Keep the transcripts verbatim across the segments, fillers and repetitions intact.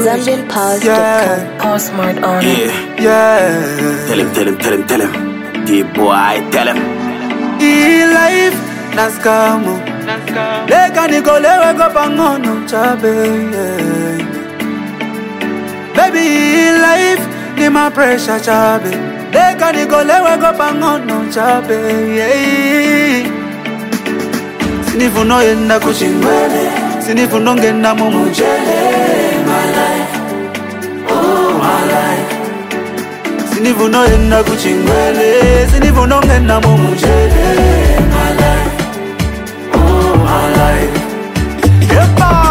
Zambian Pause dot com. Yeah, Pause smart on it. yeah, yeah. Tell him, tell him, tell him, tell him. The boy, tell him. E life naskamu leka nikolewe kwa pangono chabe, yeah. Baby, e life ni my pressure chabe, leka nikolewe kwa pangono chabe, yeah. Sinifuno yenda kuchingwele, sinifuno ngenda mumujele, my life, oh my life. Sinifuno yenda kuchingwele, sinifuno ngenda mumujele, my life, oh my life. Yepa!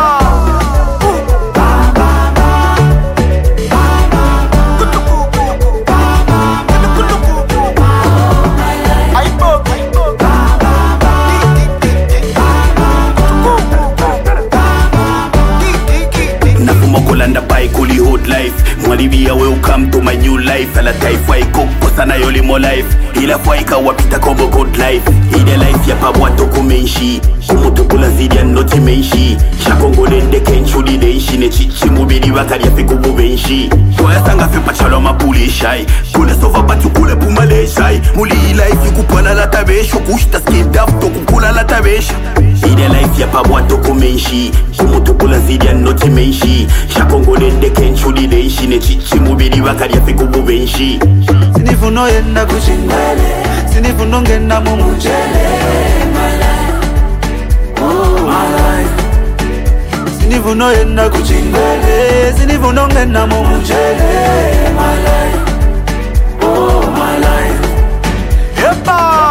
Kulanda pai kuli hood life Mwalibia welcome to my new life Ala taifa iko sana yoli mo life Ila faika wapita kombo good life Ide life ya pabwa toko menshi Kumutu kula zidi ya noti menshi Shakongo nende kenchuli denshi Ne chichi mubidi wakari ya fiku bubenshi Kwa sanga fipa chalo mapuli shai Kule sofa batu kule pumale shai Muli life yukupala la tabesho Kushta skip daft kukula la tabesho Ide life ya pabwa toko menshi Kumutu kula zidi ya noti menshi Shakongo nende kenchuli denshi Ne chichi mubidi wakari ya fiku bubenshi Sinifuno yenda kuchingwele, sinifuno ngenda mumujele, my life, oh my life. Sinifuno yenda kuchingwele, sinifuno ngenda mumujele, my life, oh my life. Yepa!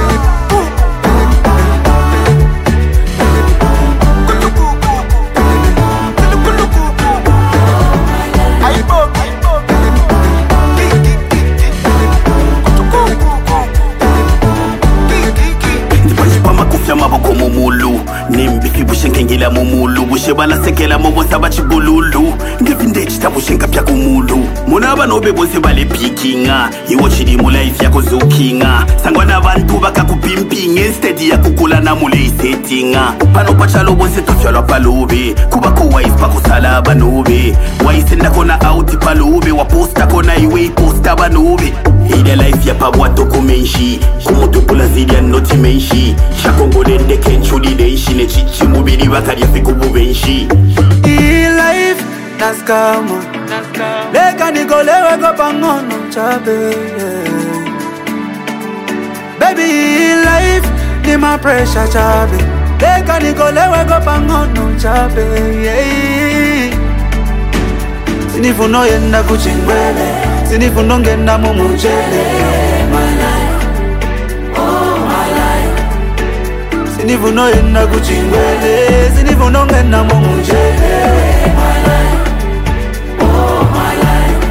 Maboko mumulu Nimbifi bushenkengila mumulu Bushebala sekela mobonsa bachibululu Ngevinde chita bushenka pya kumulu Munaba nobe bonse bale pikinga Iwo chidi mula isi yako zukinga Sangwana bantu baka kupimpinga Instead ya kukula na mule isetinga Pano pachalo bonse tofyalo palube Kuba kuwa ispa kusala banube Waisenda kona auti palube Waposta kona iwe posta banube Ide life ya pabwa toko menshi Kumutu kula zidi ya noti menshi Shakongo nende kenchuli denshi Ne chichi mubidi wakari ya fiku bubenshi E life naskamu leka nikolewe kwa pangono chabe, yeah. Baby, e life ni my pressure chabe, leka nikolewe kwa pangono chabe, yeah. Sinifuno yenda kuchingwele, sinifuno ngenda mumujele, my life, oh my life. Sinifuno yenda kuchingwele, sinifuno ngenda mumujele, my life, oh my life.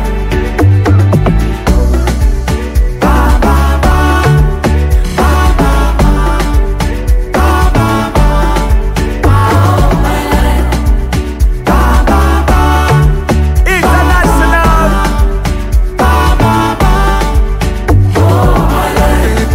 Ba ba ba, ba ba ba, ba ba ba, oh my life, ba ba ba. International, ba ba ba, oh my life.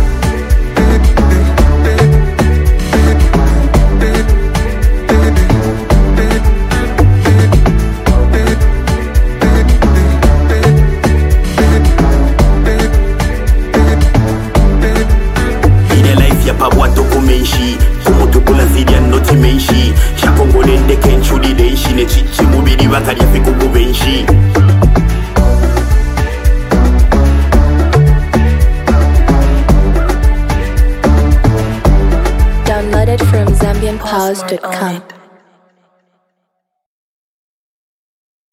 Ide life ya pabwa toko menshi Kumutu kula zidi ya noti menshi Shakongo nende kenchuli denshi Ne chichi mubidi wakari ya fiku bubenshi Downloaded from Zambian Pause dot com.